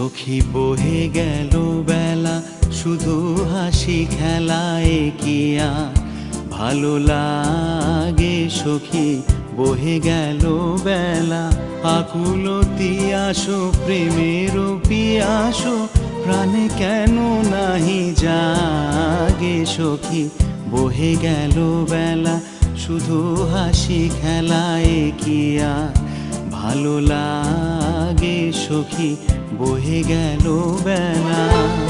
সখী বহে গেল বেলা, শুধু হাসি খেলায় কি আর ভালো লাগে সখী, বহে গেল বেলা। আকুলতি আসো প্রেমের পিয়াসো, প্রাণে কেন নাহি জাগে সখী, বহে গেল বেলা। শুধু হাসি খেলায় কি আর ভালো লাগে সখী, বহে গেল বেলা।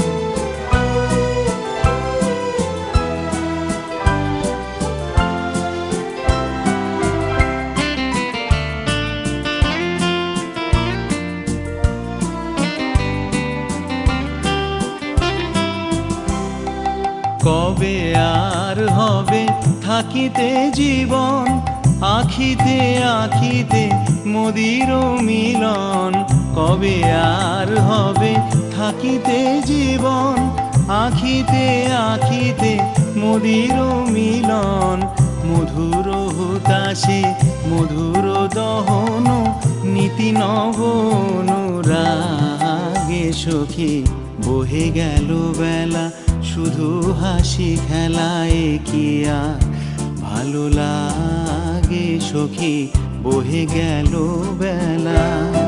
কবে আর হবে থাকিতে জীবন, আখিতে আখিতে মোদির মিলন। কবে আর হবে থাকিতে জীবন, আখিতে আখিতে মোদির মিলন। মধুর হুতাশে মধুর দহন, নীতি নব অনুরাগে সখী, বহে গেল বেলা। শুধু হাসি খেলায় কি আর ভালো লাগে সখী, বহে গেল বেলা।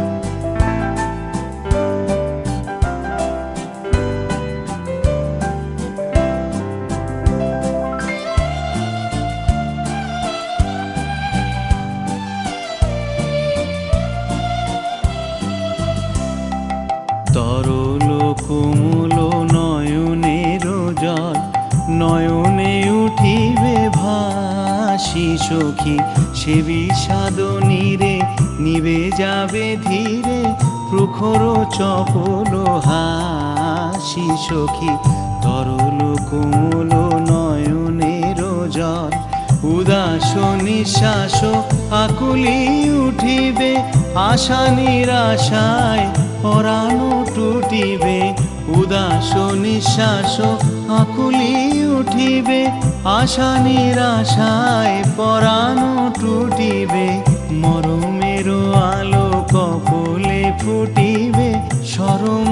তরল কোমল নয়নের জল, নয়নে উঠিবে ভাসি সখী, সে বিষাদ নীরে নিবে যাবে ধীরে, প্রখর চপল হাসি সখী। তরল কোমল নয়নের জল, উদাস নিঃশ্বাস আকুলি উঠিবে, আশা নিরাশায় পরাণ টুটিবে। উদাস নিঃশ্বাস আকুলি উঠিবে, আশা নিরাশায় পরাণ টুটিবে। মরমের আলো কপলে ফুটিবে, সরম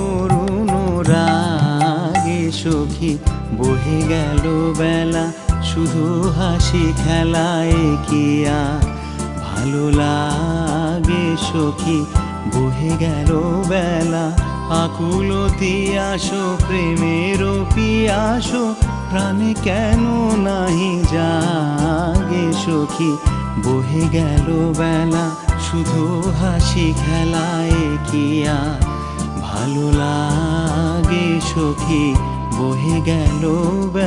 রাগে সখী, বহে গেল বেলা। শুধু হাসি খেলায় কি আর ভালো লাগে সখী, বহে গেল বেলা। আকুলতি আসো প্রেমের পিয়াসো, প্রাণে কেন নাহি জাগে সখী, বহে গেল বেলা। শুধু হাসি খেলায় কি আর ভালো লাগে সখী, বহে গেল বেলা।